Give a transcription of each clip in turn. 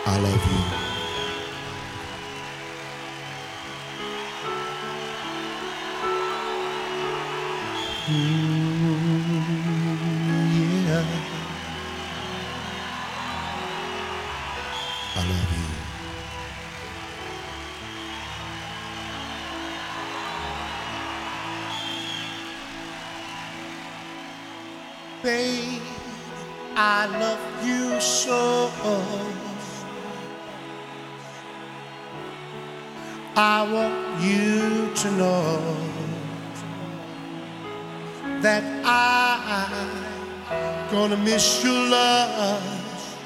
I love you. Yeah. I love you. Babe, I love you so. I want you to know that I'm gonna miss your love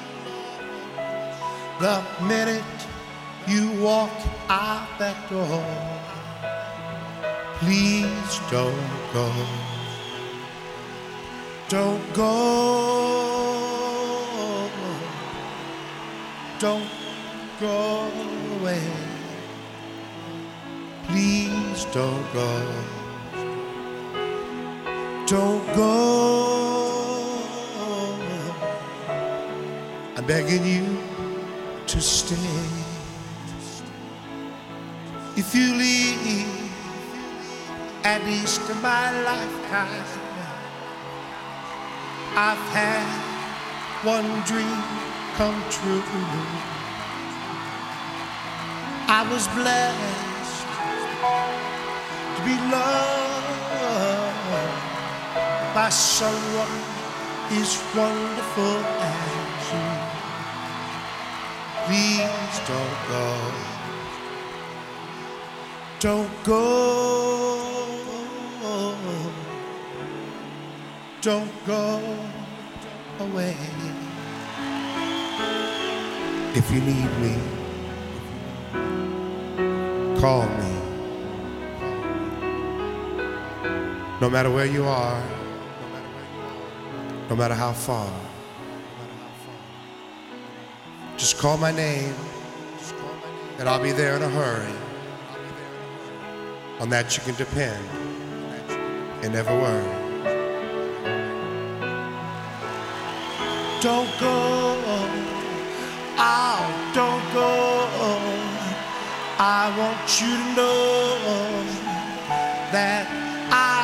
the minute you walk out that door. Please don't go. Don't go. Don't go away. Please don't go. Don't go. I'm begging you to stay. If you leave, at least in my lifetime, I've had one dream come true. I was blessed to be loved by someone as wonderful as you. Please don't go. Don't go. Don't go away. If you need me, call me. No matter where you are, no matter how far, just call my name and I'll be there in a hurry. On that you can depend and never worry. Don't go, oh, don't go. I want you to know that I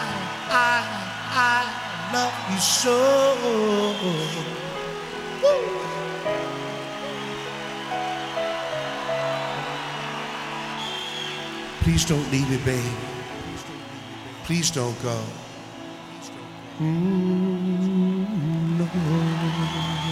love you so. Woo. Please don't leave me, babe. Please don't go. No.